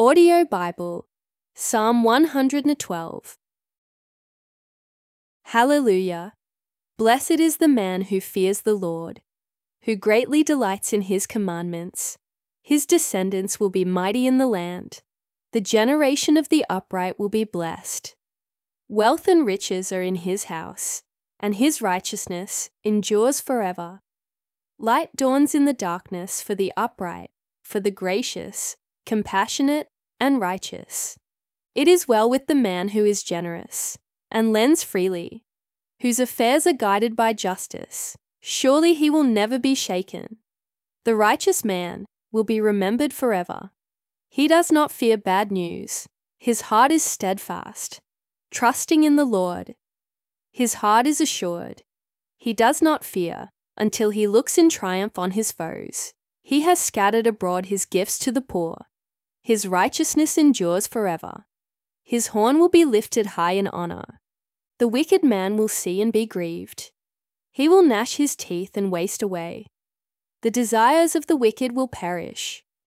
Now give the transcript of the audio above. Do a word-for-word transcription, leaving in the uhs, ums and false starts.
Audio Bible, Psalm one hundred twelve. Hallelujah! Blessed is the man who fears the Lord, who greatly delights in his commandments. His descendants will be mighty in the land. The generation of the upright will be blessed. Wealth and riches are in his house, and his righteousness endures forever. Light dawns in the darkness for the upright, for the gracious, compassionate, and righteous. It is well with the man who is generous and lends freely, whose affairs are guided by justice. Surely he will never be shaken. The righteous man will be remembered forever. He does not fear bad news. His heart is steadfast, trusting in the Lord. His heart is assured. He does not fear until he looks in triumph on his foes. He has scattered abroad his gifts to the poor. His righteousness endures forever. His horn will be lifted high in honor. The wicked man will see and be grieved. He will gnash his teeth and waste away. The desires of the wicked will perish.